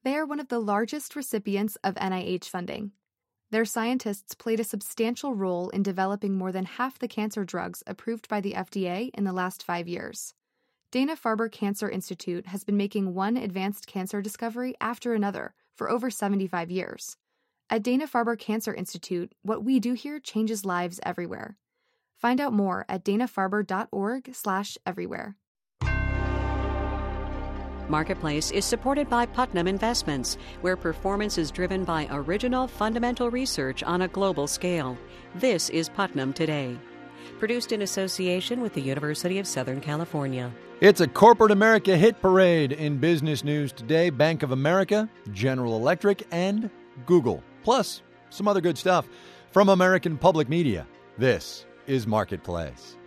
They are one of the largest recipients of NIH funding. Their scientists played a substantial role in developing more than half the cancer drugs approved by the FDA in the last 5 years. Dana-Farber Cancer Institute has been making one advanced cancer discovery after another for over 75 years. At Dana-Farber Cancer Institute, what we do here changes lives everywhere. Find out more at danafarber.org/everywhere. Marketplace is supported by Putnam Investments, where performance is driven by original fundamental research on a global scale. This is Putnam Today. Produced in association with the University of Southern California. It's a corporate America hit parade in business news today. Bank of America, General Electric, and Google. Plus, some other good stuff from American Public Media. This is Marketplace.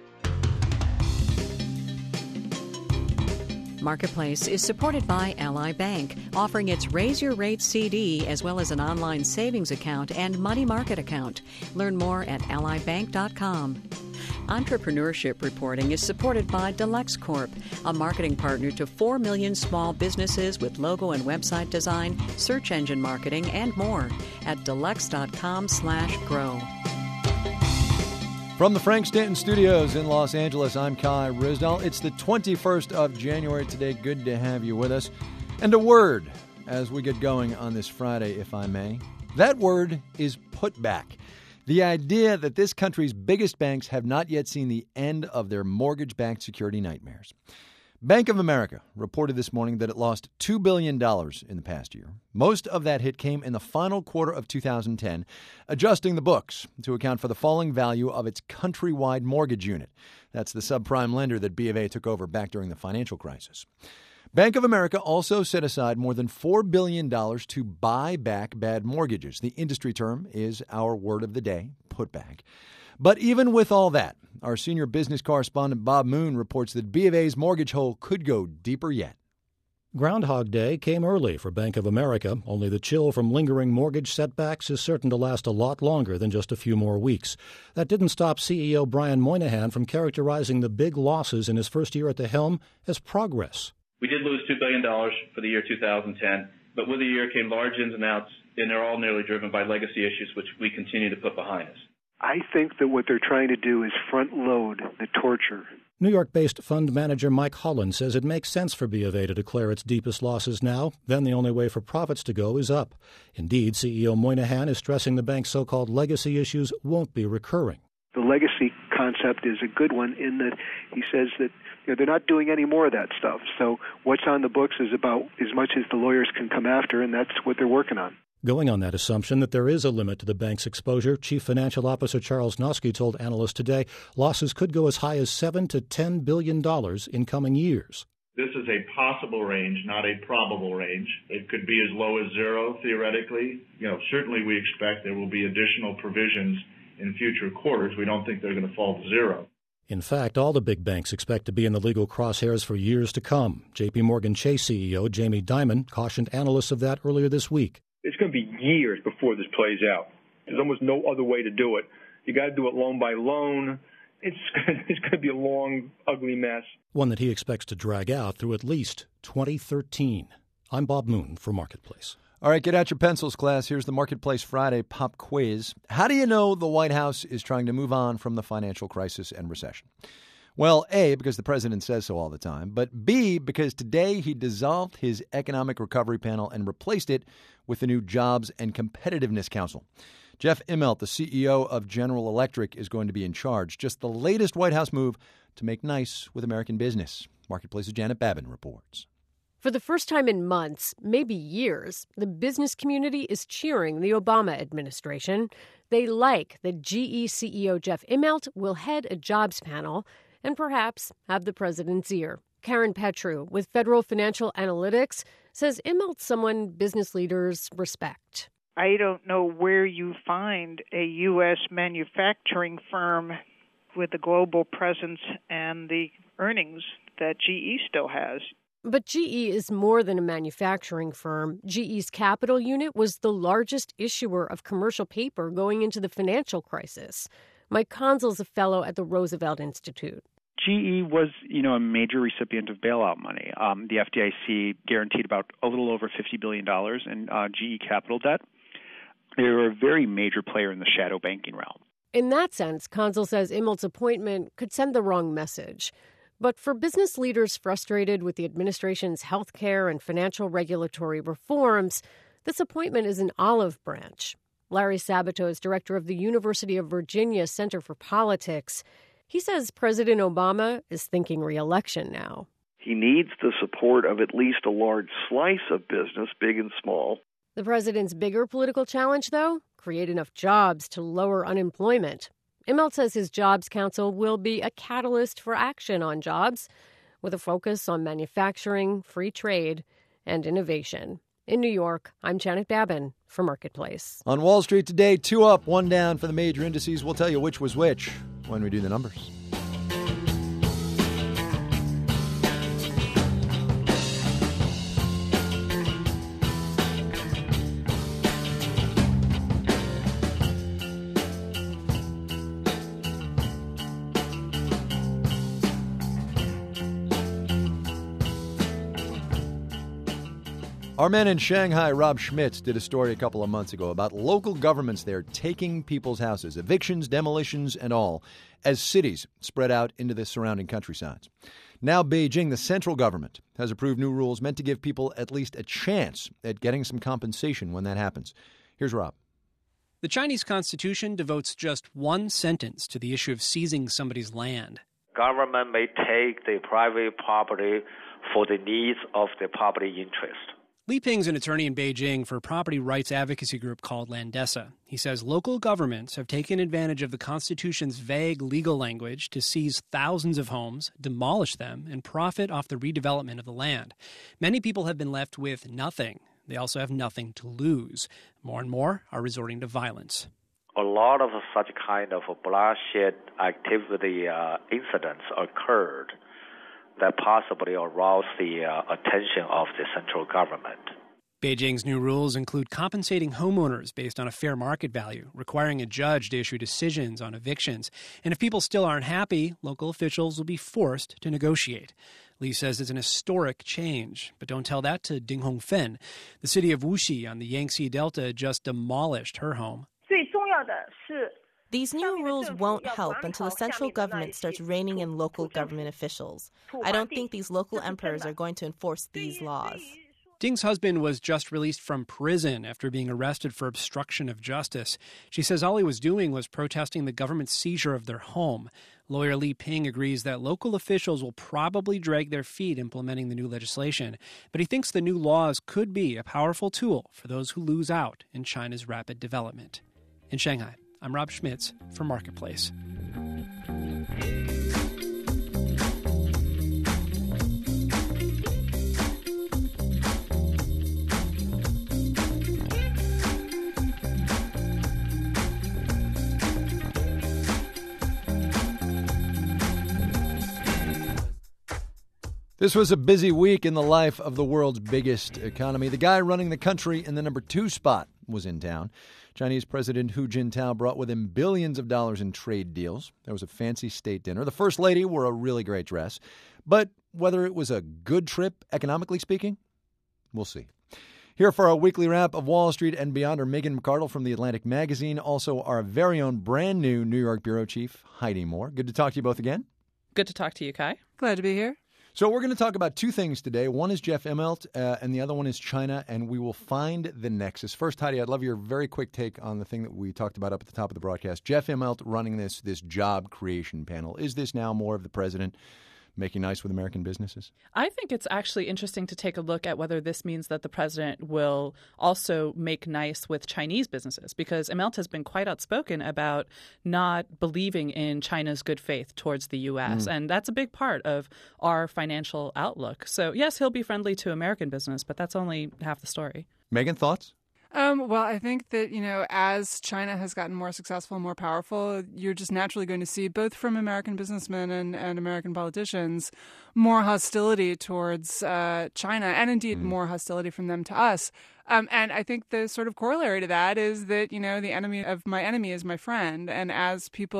Marketplace is supported by Ally Bank, offering its Raise Your Rate CD as well as an online savings account and money market account. Learn more at allybank.com. Entrepreneurship reporting is supported by Deluxe Corp, a marketing partner to 4 million small businesses with logo and website design, search engine marketing, and more at deluxe.com/grow. From the Frank Stanton Studios in Los Angeles, I'm Kai Ryssdal. It's the 21st of January today. Good to have you with us. And a word as we get going on this Friday, if I may. That word is put back. The idea that this country's biggest banks have not yet seen the end of their mortgage-backed security nightmares. Bank of America reported this morning that it lost $2 billion in the past year. Most of that hit came in the final quarter of 2010, adjusting the books to account for the falling value of its countrywide mortgage unit. That's the subprime lender that B of A took over back during the financial crisis. Bank of America also set aside more than $4 billion to buy back bad mortgages. The industry term is our word of the day, put back. But even with all that, our senior business correspondent Bob Moon reports that B of A's mortgage hole could go deeper yet. Groundhog Day came early for Bank of America, only the chill from lingering mortgage setbacks is certain to last a lot longer than just a few more weeks. That didn't stop CEO Brian Moynihan from characterizing the big losses in his first year at the helm as progress. We did lose $2 billion for the year 2010, but with the year came large ins and outs, and they're all nearly driven by legacy issues, which we continue to put behind us. I think that what they're trying to do is front-load the torture. New York-based fund manager Mike Holland says it makes sense for B of A to declare its deepest losses now. Then the only way for profits to go is up. Indeed, CEO Moynihan is stressing the bank's so-called legacy issues won't be recurring. The legacy concept is a good one in that he says that they're not doing any more of that stuff. So what's on the books is about as much as the lawyers can come after, and that's what they're working on. Going on that assumption that there is a limit to the bank's exposure, Chief Financial Officer Charles Noski told analysts today losses could go as high as $7 to $10 billion in coming years. This is a possible range, not a probable range. It could be as low as zero, theoretically. Certainly we expect there will be additional provisions in future quarters. We don't think they're going to fall to zero. In fact, all the big banks expect to be in the legal crosshairs for years to come. J.P. Morgan Chase CEO Jamie Dimon cautioned analysts of that earlier this week. It's going to be years before this plays out. There's almost no other way to do it. You got to do it loan by loan. It's going to be a long, ugly mess. One that he expects to drag out through at least 2013. I'm Bob Moon for Marketplace. All right, get out your pencils, class. Here's the Marketplace Friday pop quiz. How do you know the White House is trying to move on from the financial crisis and recession? Well, A, because the president says so all the time, but B, because today he dissolved his Economic Recovery Panel and replaced it with the new Jobs and Competitiveness Council. Jeff Immelt, the CEO of General Electric, is going to be in charge. Just the latest White House move to make nice with American business. Marketplace's Janet Babin reports. For the first time in months, maybe years, the business community is cheering the Obama administration. They like that GE CEO Jeff Immelt will head a jobs panel and perhaps have the president's ear. Karen Petru with Federal Financial Analytics says Immelt's someone business leaders respect. I don't know where you find a U.S. manufacturing firm with a global presence and the earnings that GE still has. But GE is more than a manufacturing firm. GE's capital unit was the largest issuer of commercial paper going into the financial crisis. Mike Conzel is a fellow at the Roosevelt Institute. GE was, a major recipient of bailout money. The FDIC guaranteed about a little over $50 billion in GE capital debt. They were a very major player in the shadow banking realm. In that sense, Consul says Immelt's appointment could send the wrong message. But for business leaders frustrated with the administration's healthcare and financial regulatory reforms, this appointment is an olive branch. Larry Sabato is director of the University of Virginia Center for Politics. He says President Obama is thinking re-election now. He needs the support of at least a large slice of business, big and small. The president's bigger political challenge, though, create enough jobs to lower unemployment. Immelt says his Jobs Council will be a catalyst for action on jobs, with a focus on manufacturing, free trade, and innovation. In New York, I'm Janet Babin for Marketplace. On Wall Street today, 2 up, 1 down for the major indices. We'll tell you which was which when we do the numbers. Our man in Shanghai, Rob Schmitz, did a story a couple of months ago about local governments there taking people's houses, evictions, demolitions, and all, as cities spread out into the surrounding countrysides. Now Beijing, the central government, has approved new rules meant to give people at least a chance at getting some compensation when that happens. Here's Rob. The Chinese constitution devotes just one sentence to the issue of seizing somebody's land. Government may take the private property for the needs of the public interest. Li Ping's an attorney in Beijing for a property rights advocacy group called Landesa. He says local governments have taken advantage of the Constitution's vague legal language to seize thousands of homes, demolish them, and profit off the redevelopment of the land. Many people have been left with nothing. They also have nothing to lose. More and more are resorting to violence. A lot of such kind of bloodshed activity incidents occurred that possibly arouse the attention of the central government. Beijing's new rules include compensating homeowners based on a fair market value, requiring a judge to issue decisions on evictions. And if people still aren't happy, local officials will be forced to negotiate. Li says it's an historic change, but don't tell that to Ding Hongfen. The city of Wuxi on the Yangtze Delta just demolished her home. These new rules won't help until the central government starts reining in local government officials. I don't think these local emperors are going to enforce these laws. Ding's husband was just released from prison after being arrested for obstruction of justice. She says all he was doing was protesting the government's seizure of their home. Lawyer Li Ping agrees that local officials will probably drag their feet implementing the new legislation, but he thinks the new laws could be a powerful tool for those who lose out in China's rapid development. In Shanghai, I'm Rob Schmitz for Marketplace. This was a busy week in the life of the world's biggest economy. The guy running the country in the number 2 spot was in town. Chinese President Hu Jintao brought with him billions of dollars in trade deals. There was a fancy state dinner. The First Lady wore a really great dress. But whether it was a good trip, economically speaking, we'll see. Here for our weekly wrap of Wall Street and beyond are Megan McArdle from The Atlantic Magazine, also our very own brand new New York bureau chief, Heidi Moore. Good to talk to you both again. Good to talk to you, Kai. Glad to be here. So we're going to talk about 2 things today. One is Jeff Immelt, and the other one is China, and we will find the nexus. First, Heidi, I'd love your very quick take on the thing that we talked about up at the top of the broadcast. Jeff Immelt running this job creation panel. Is this now more of the president making nice with American businesses? I think it's actually interesting to take a look at whether this means that the president will also make nice with Chinese businesses, because Immelt has been quite outspoken about not believing in China's good faith towards the U.S., and that's a big part of our financial outlook. So, yes, he'll be friendly to American business, but that's only half the story. Megan, thoughts? Well, I think that, as China has gotten more successful and more powerful, you're just naturally going to see, both from American businessmen and American politicians, more hostility towards China, and indeed more hostility from them to us. And I think the sort of corollary to that is that, the enemy of my enemy is my friend. And as people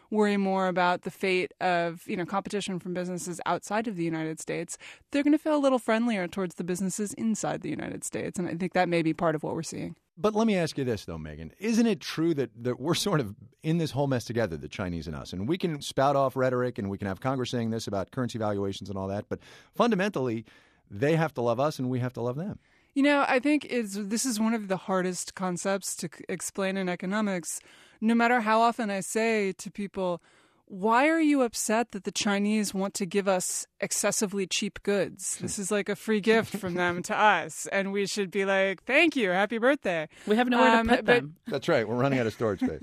worry more about the fate of, competition from businesses outside of the United States, they're going to feel a little friendlier towards the businesses inside the United States. And I think that may be part of what we're seeing. But let me ask you this, though, Megan. Isn't it true that we're sort of in this whole mess together, the Chinese and us? And we can spout off rhetoric and we can have Congress saying this about currency valuations and all that. But fundamentally, they have to love us and we have to love them. I think this is one of the hardest concepts to explain in economics. No matter how often I say to people, why are you upset that the Chinese want to give us excessively cheap goods? This is like a free gift from them to us. And we should be like, thank you, happy birthday. We have nowhere to put them. That's right. We're running out of storage space.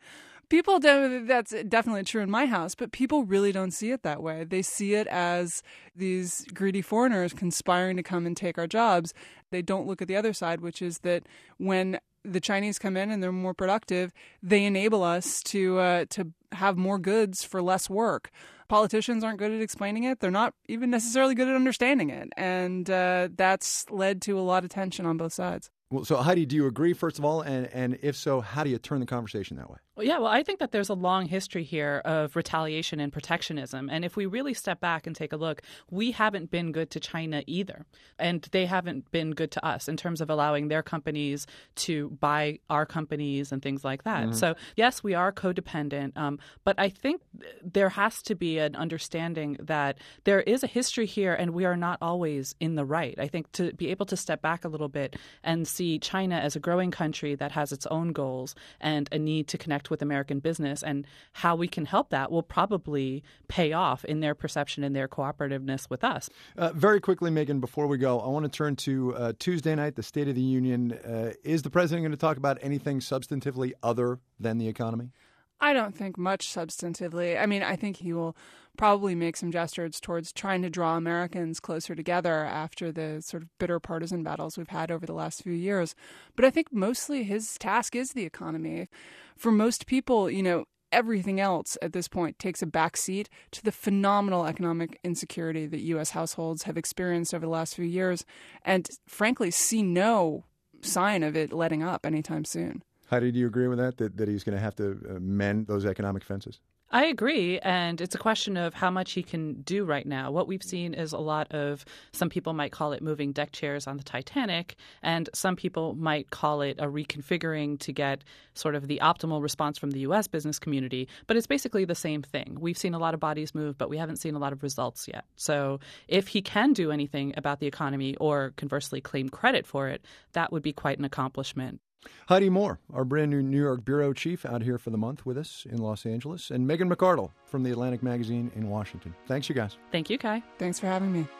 People don't, that's definitely true in my house, but people really don't see it that way. They see it as these greedy foreigners conspiring to come and take our jobs. They don't look at the other side, which is that when the Chinese come in and they're more productive, they enable us to have more goods for less work. Politicians aren't good at explaining it. They're not even necessarily good at understanding it. And that's led to a lot of tension on both sides. Well, so Heidi, do you agree, first of all? And if so, how do you turn the conversation that way? Well, I think that there's a long history here of retaliation and protectionism. And if we really step back and take a look, we haven't been good to China either. And they haven't been good to us in terms of allowing their companies to buy our companies and things like that. Mm-hmm. So, yes, we are codependent. But I think there has to be an understanding that there is a history here and we are not always in the right. I think to be able to step back a little bit and see China as a growing country that has its own goals and a need to connect with American business and how we can help that will probably pay off in their perception and their cooperativeness with us. Very quickly, Megan, before we go, I want to turn to Tuesday night, the State of the Union. Is the president going to talk about anything substantively other than the economy? I don't think much substantively. I mean, I think he will probably make some gestures towards trying to draw Americans closer together after the sort of bitter partisan battles we've had over the last few years. But I think mostly his task is the economy. For most people, everything else at this point takes a backseat to the phenomenal economic insecurity that U.S. households have experienced over the last few years and, frankly, see no sign of it letting up anytime soon. Heidi, do you agree with that he's going to have to mend those economic fences? I agree, and it's a question of how much he can do right now. What we've seen is a lot of, some people might call it moving deck chairs on the Titanic, and some people might call it a reconfiguring to get sort of the optimal response from the U.S. business community. But it's basically the same thing. We've seen a lot of bodies move, but we haven't seen a lot of results yet. So if he can do anything about the economy or conversely claim credit for it, that would be quite an accomplishment. Heidi Moore, our brand new New York bureau chief, out here for the month with us in Los Angeles, and Megan McArdle from the Atlantic Magazine in Washington. Thanks, you guys. Thank you, Kai. Thanks for having me.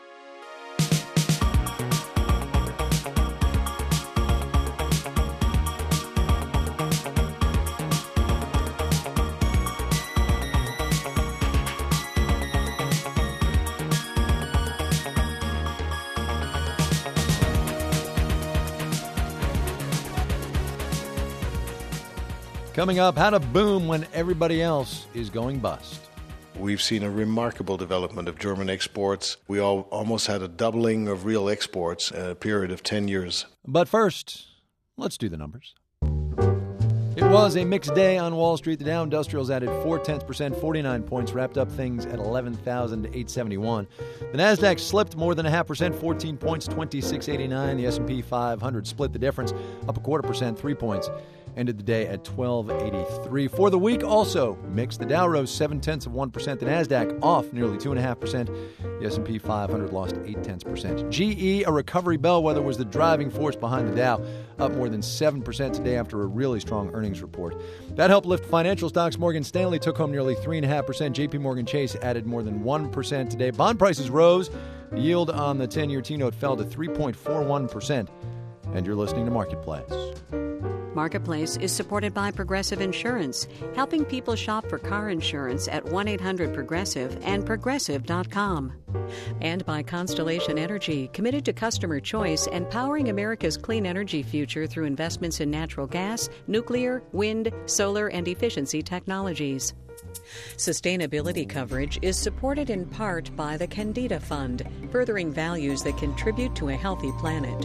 Coming up, how to boom when everybody else is going bust. We've seen a remarkable development of German exports. We almost had a doubling of real exports in a period of 10 years. But first, let's do the numbers. It was a mixed day on Wall Street. The Dow Industrials added 0.4%, 49 points, wrapped up things at 11,871. The Nasdaq slipped more than 0.5%, 14 points, 2689. The S&P 500 split the difference, up 0.25%, 3 points. Ended the day at 1283. For the week, also mixed. The Dow rose 0.7%. The Nasdaq off nearly 2.5%. The S&P 500 lost 0.8%. GE, a recovery bellwether, was the driving force behind the Dow, up more than 7% today after a really strong earnings report. That helped lift financial stocks. Morgan Stanley took home nearly 3.5%. JP Morgan Chase added more than 1% today. Bond prices rose. The yield on the 10-year T-note fell to 3.41%. And you're listening to Marketplace. Marketplace is supported by Progressive Insurance, helping people shop for car insurance at 1-800-PROGRESSIVE and Progressive.com. And by Constellation Energy, committed to customer choice and powering America's clean energy future through investments in natural gas, nuclear, wind, solar, and efficiency technologies. Sustainability coverage is supported in part by the Candida Fund, furthering values that contribute to a healthy planet.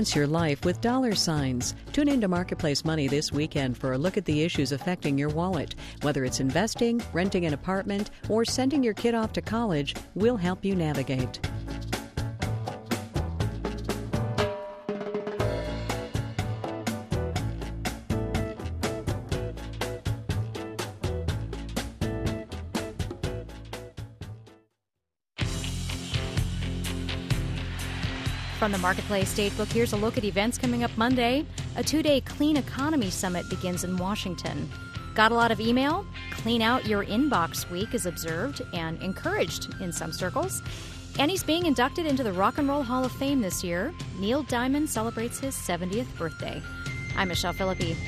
Enhance your life with $. Tune into Marketplace Money this weekend for a look at the issues affecting your wallet. Whether it's investing, renting an apartment, or sending your kid off to college, we'll help you navigate. From the Marketplace Statebook, here's a look at events coming up Monday. A 2-day Clean Economy Summit begins in Washington. Got a lot of email? Clean Out Your Inbox Week is observed and encouraged in some circles. And he's being inducted into the Rock and Roll Hall of Fame this year. Neil Diamond celebrates his 70th birthday. I'm Michelle Philippi.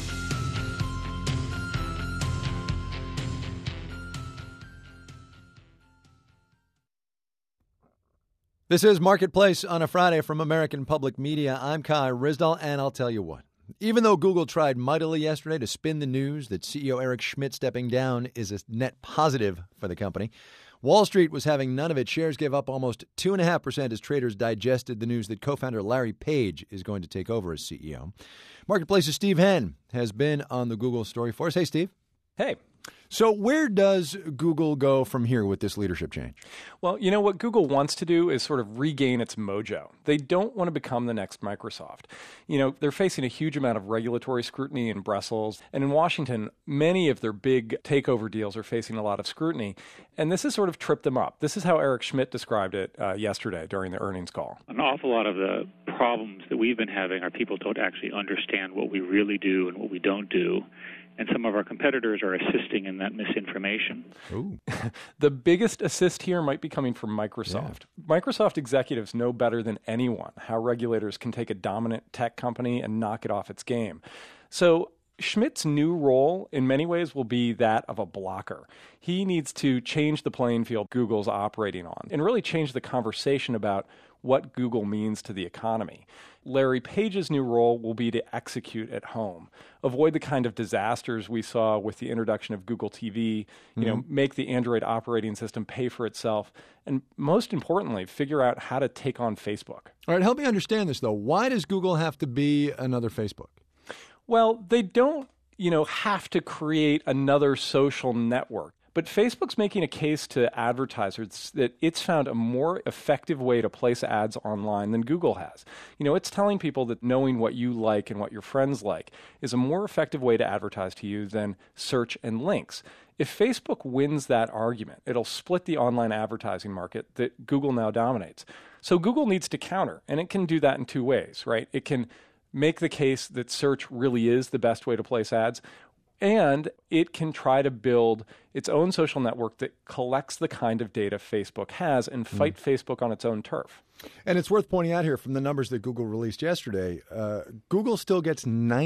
This is Marketplace on a Friday from American Public Media. I'm Kai Ryssdal, and I'll tell you what. Even though Google tried mightily yesterday to spin the news that CEO Eric Schmidt stepping down is a net positive for the company, Wall Street was having none of it. Shares gave up almost 2.5% as traders digested the news that co-founder Larry Page is going to take over as CEO. Marketplace's Steve Henn has been on the Google story for us. Hey, Steve. Hey. So where does Google go from here with this leadership change? Well, you know, what Google wants to do is sort of regain its mojo. They don't want to become the next Microsoft. You know, they're facing a huge amount of regulatory scrutiny in Brussels. And in Washington, many of their big takeover deals are facing a lot of scrutiny. And this has sort of tripped them up. This is how Eric Schmidt described it yesterday during the earnings call. An awful lot of the problems that we've been having are people don't actually understand what we really do and what we don't do. And some of our competitors are assisting in that misinformation. Ooh. The biggest assist here might be coming from Microsoft. Yeah. Microsoft executives know better than anyone how regulators can take a dominant tech company and knock it off its game. So Schmidt's new role in many ways will be that of a blocker. He needs to change the playing field Google's operating on and really change the conversation about what Google means to the economy. Larry Page's new role will be to execute at home, avoid the kind of disasters we saw with the introduction of Google TV, make the Android operating system pay for itself, and most importantly, figure out how to take on Facebook. All right, help me understand this, though. Why does Google have to be another Facebook? Well, they don't, have to create another social network. But Facebook's making a case to advertisers that it's found a more effective way to place ads online than Google has. It's telling people that knowing what you like and what your friends like is a more effective way to advertise to you than search and links. If Facebook wins that argument, it'll split the online advertising market that Google now dominates. So Google needs to counter, and it can do that in two ways, right? It can make the case that search really is the best way to place ads, and it can try to build its own social network that collects the kind of data Facebook has and fight Facebook on its own turf. And it's worth pointing out here from the numbers that Google released yesterday, Google still gets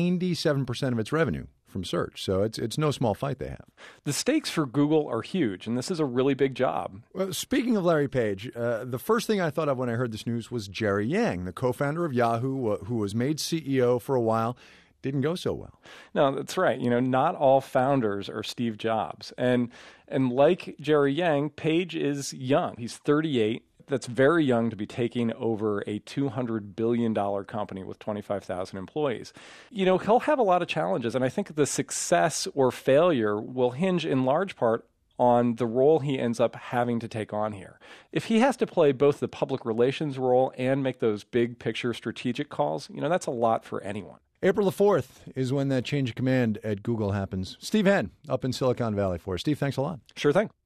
97% of its revenue from search. So it's no small fight they have. The stakes for Google are huge, and this is a really big job. Well, speaking of Larry Page, the first thing I thought of when I heard this news was Jerry Yang, the co-founder of Yahoo, who was made CEO for a while. Didn't go so well. No, that's right. Not all founders are Steve Jobs. And like Jerry Yang, Page is young. He's 38. That's very young to be taking over a $200 billion company with 25,000 employees. He'll have a lot of challenges, and I think the success or failure will hinge in large part on the role he ends up having to take on here. If he has to play both the public relations role and make those big picture strategic calls, that's a lot for anyone. April the 4th is when that change of command at Google happens. Steve Henn up in Silicon Valley for us. Steve, thanks a lot. Sure thing.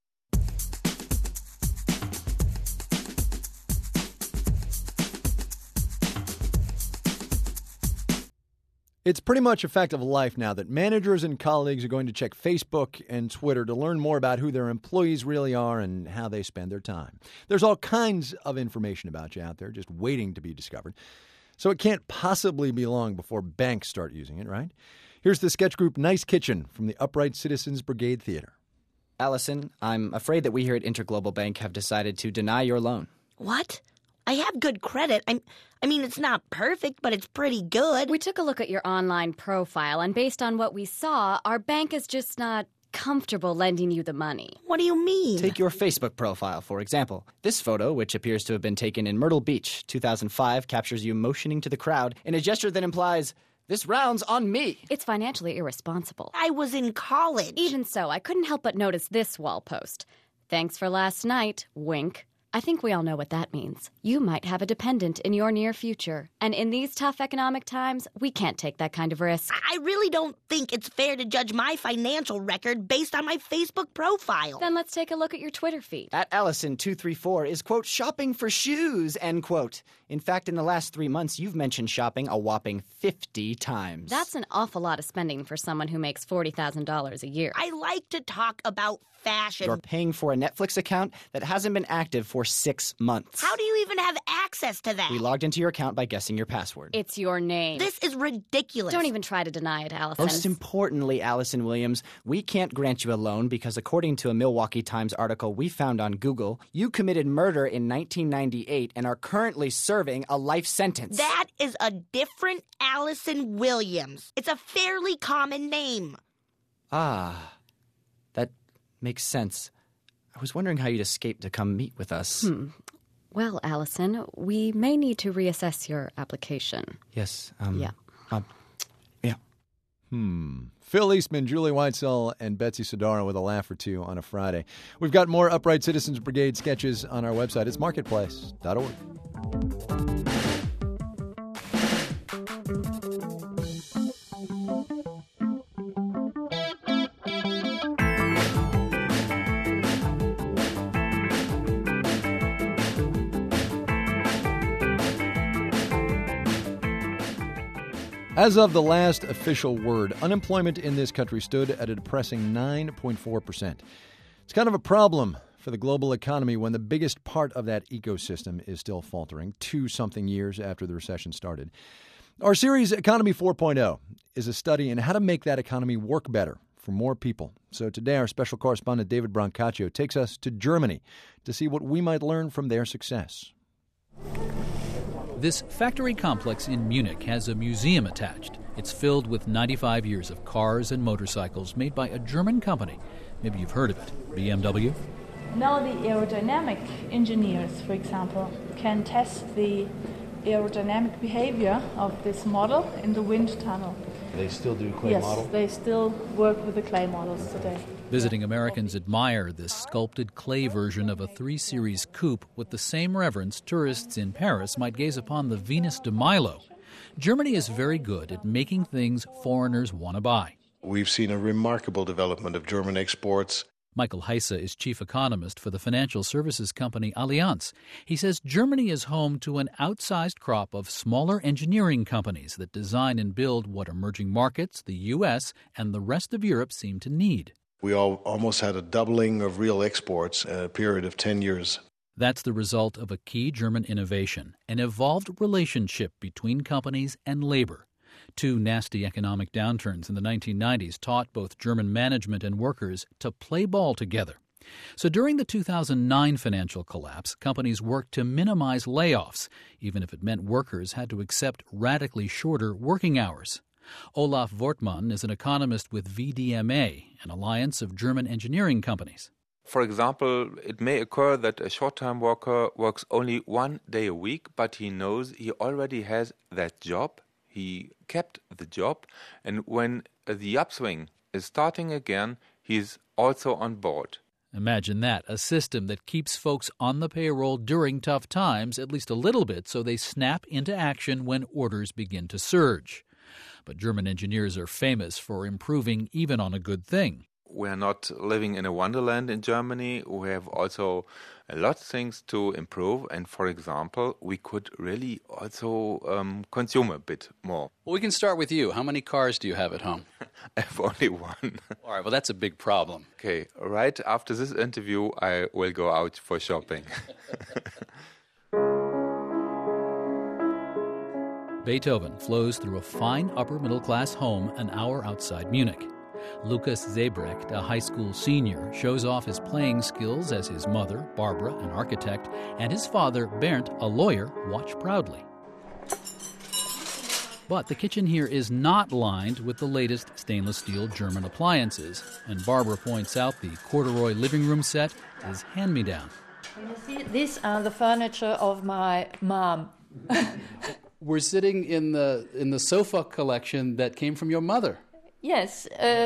It's pretty much a fact of life now that managers and colleagues are going to check Facebook and Twitter to learn more about who their employees really are and how they spend their time. There's all kinds of information about you out there just waiting to be discovered. So it can't possibly be long before banks start using it, right? Here's the sketch group Nice Kitchen from the Upright Citizens Brigade Theater. Allison, I'm afraid that we here at Interglobal Bank have decided to deny your loan. What? I have good credit. I mean, it's not perfect, but it's pretty good. We took a look at your online profile, and based on what we saw, our bank is just not comfortable lending you the money. What do you mean? Take your Facebook profile, for example. This photo, which appears to have been taken in Myrtle Beach, 2005, captures you motioning to the crowd in a gesture that implies, "This round's on me." It's financially irresponsible. I was in college. Even so, I couldn't help but notice this wall post. "Thanks for last night, wink." I think we all know what that means. You might have a dependent in your near future. And in these tough economic times, we can't take that kind of risk. I really don't think it's fair to judge my financial record based on my Facebook profile. Then let's take a look at your Twitter feed. At Allison234 is, quote, shopping for shoes, end quote. In fact, in the last 3 months, you've mentioned shopping a whopping 50 times. That's an awful lot of spending for someone who makes $40,000 a year. I like to talk about fashion. You're paying for a Netflix account that hasn't been active for 6 months. How do you even have access to that? We logged into your account by guessing your password. It's your name. This is ridiculous. Don't even try to deny it, Allison. Most importantly, Allison Williams, we can't grant you a loan because according to a Milwaukee Times article we found on Google, you committed murder in 1998 and are currently serving a life sentence. That is a different Allison Williams. It's a fairly common name. Ah, that makes sense. I was wondering how you'd escape to come meet with us. Well, Allison, we may need to reassess your application. Yes. Yeah. Yeah. Phil Eastman, Julie Weitzel, and Betsy Sodaro with a laugh or two on a Friday. We've got more Upright Citizens Brigade sketches on our website. It's marketplace.org. As of the last official word, unemployment in this country stood at a depressing 9.4%. It's kind of a problem for the global economy when the biggest part of that ecosystem is still faltering 2-something years after the recession started. Our series, Economy 4.0, is a study in how to make that economy work better for more people. So today, our special correspondent David Brancaccio takes us to Germany to see what we might learn from their success. This factory complex in Munich has a museum attached. It's filled with 95 years of cars and motorcycles made by a German company. Maybe you've heard of it, BMW. Now the aerodynamic engineers, for example, can test the aerodynamic behavior of this model in the wind tunnel. They still do clay model? Yes, they still work with the clay models today. Visiting Americans admire this sculpted clay version of a 3 Series coupe with the same reverence tourists in Paris might gaze upon the Venus de Milo. Germany is very good at making things foreigners want to buy. We've seen a remarkable development of German exports. Michael Heise is chief economist for the financial services company Allianz. He says Germany is home to an outsized crop of smaller engineering companies that design and build what emerging markets, the U.S., and the rest of Europe seem to need. We almost had a doubling of real exports in a period of 10 years. That's the result of a key German innovation, an evolved relationship between companies and labor. 2 nasty economic downturns in the 1990s taught both German management and workers to play ball together. So during the 2009 financial collapse, companies worked to minimize layoffs, even if it meant workers had to accept radically shorter working hours. Olaf Wortmann is an economist with VDMA, an alliance of German engineering companies. For example, it may occur that a short-time worker works only 1 day a week, but he knows he already has that job. He kept the job, and when the upswing is starting again, he's also on board. Imagine that, a system that keeps folks on the payroll during tough times, at least a little bit, so they snap into action when orders begin to surge. But German engineers are famous for improving even on a good thing. We're not living in a wonderland in Germany. We have also a lot of things to improve. And for example, we could really also consume a bit more. Well, we can start with you. How many cars do you have at home? I have only one. All right, well, that's a big problem. Okay, right after this interview, I will go out for shopping. Beethoven flows through a fine upper-middle-class home an hour outside Munich. Lukas Zebrecht, a high school senior, shows off his playing skills as his mother, Barbara, an architect, and his father, Bernd, a lawyer, watch proudly. But the kitchen here is not lined with the latest stainless steel German appliances, and Barbara points out the corduroy living room set is hand-me-down. You see, these are the furniture of my mom. We're sitting in the sofa collection that came from your mother. Yes,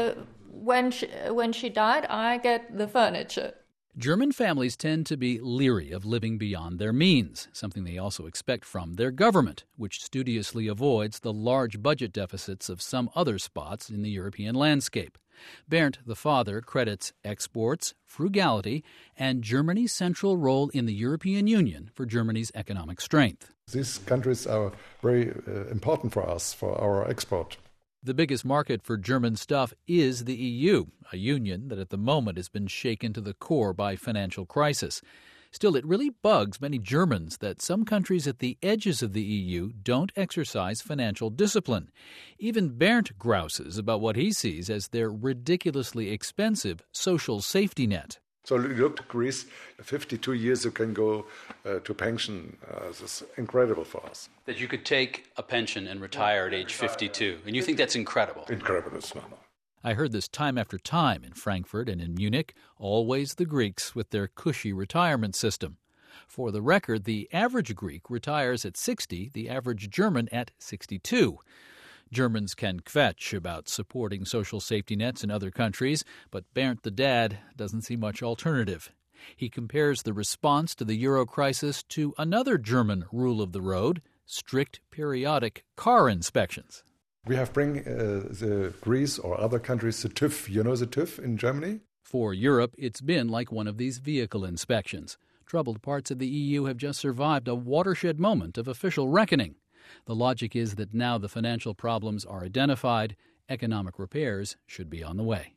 when she died, I get the furniture. German families tend to be leery of living beyond their means, something they also expect from their government, which studiously avoids the large budget deficits of some other spots in the European landscape. Bernd, the father, credits exports, frugality, and Germany's central role in the European Union for Germany's economic strength. These countries are very important for us, for our export. The biggest market for German stuff is the EU, a union that at the moment has been shaken to the core by financial crisis. Still, it really bugs many Germans that some countries at the edges of the EU don't exercise financial discipline. Even Bernd grouses about what he sees as their ridiculously expensive social safety net. So look to Greece, 52 years you can go to pension. This is incredible for us. That you could take a pension and retire at age 52. And you think that's incredible? Incredible, it's not. I heard this time after time in Frankfurt and in Munich, always the Greeks with their cushy retirement system. For the record, the average Greek retires at 60, the average German at 62. Germans can kvetch about supporting social safety nets in other countries, but Bernd the dad doesn't see much alternative. He compares the response to the euro crisis to another German rule of the road, strict periodic car inspections. We have bring the Greece or other countries the TÜV. You know the TÜV in Germany? For Europe, it's been like one of these vehicle inspections. Troubled parts of the EU have just survived a watershed moment of official reckoning. The logic is that now the financial problems are identified, economic repairs should be on the way.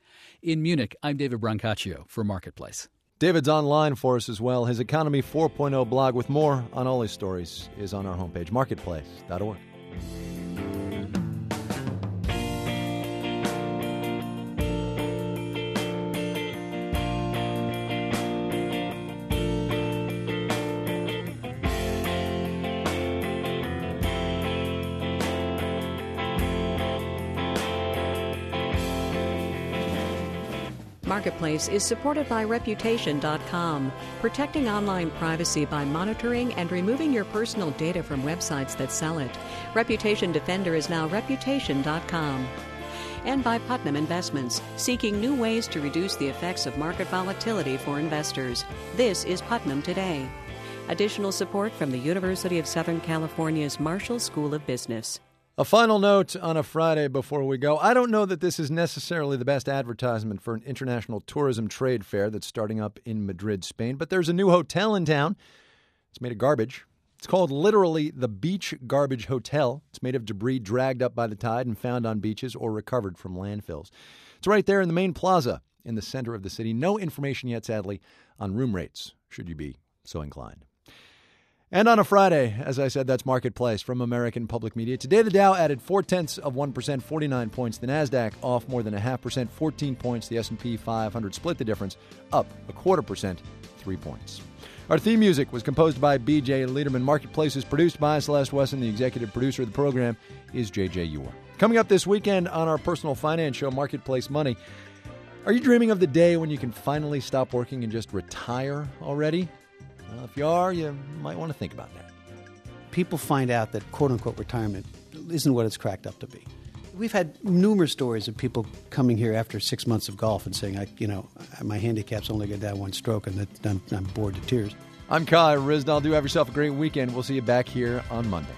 In Munich, I'm David Brancaccio for Marketplace. David's online for us as well. His Economy 4.0 blog with more on all his stories is on our homepage, marketplace.org. Marketplace is supported by Reputation.com, protecting online privacy by monitoring and removing your personal data from websites that sell it. Reputation Defender is now Reputation.com. And by Putnam Investments, seeking new ways to reduce the effects of market volatility for investors. This is Putnam Today. Additional support from the University of Southern California's Marshall School of Business. A final note on a Friday before we go. I don't know that this is necessarily the best advertisement for an international tourism trade fair that's starting up in Madrid, Spain, but there's a new hotel in town. It's made of garbage. It's called literally the Beach Garbage Hotel. It's made of debris dragged up by the tide and found on beaches or recovered from landfills. It's right there in the main plaza in the center of the city. No information yet, sadly, on room rates, should you be so inclined. And on a Friday, as I said, that's Marketplace from American Public Media. Today, the Dow added 0.4%, 49 points. The NASDAQ off more than 0.5%, 14 points. The S&P 500 split the difference, up 0.25%, 3 points. Our theme music was composed by B.J. Liederman. Marketplace is produced by Celeste Wesson. The executive producer of the program is J.J. Ewer. Coming up this weekend on our personal finance show, Marketplace Money, are you dreaming of the day when you can finally stop working and just retire already? Well, if you are, you might want to think about that. People find out that quote-unquote retirement isn't what it's cracked up to be. We've had numerous stories of people coming here after 6 months of golf and saying, my handicap's only got that one stroke and that I'm bored to tears. I'm Kai Ryssdal. Do have yourself a great weekend. We'll see you back here on Monday.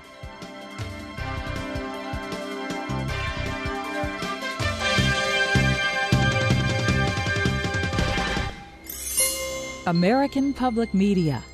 American Public Media.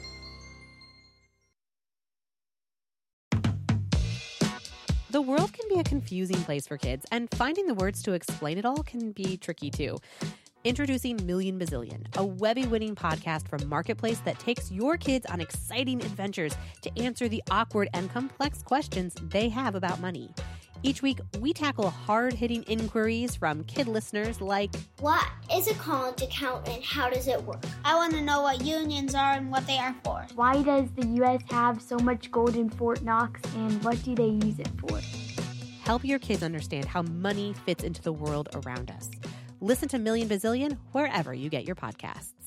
The world can be a confusing place for kids, and finding the words to explain it all can be tricky too. Introducing Million Bazillion, a Webby-winning podcast from Marketplace that takes your kids on exciting adventures to answer the awkward and complex questions they have about money. Each week, we tackle hard-hitting inquiries from kid listeners like, what is a college account and how does it work? I want to know what unions are and what they are for. Why does the U.S. have so much gold in Fort Knox and what do they use it for? help your kids understand how money fits into the world around us. Listen to Million Bazillion wherever you get your podcasts.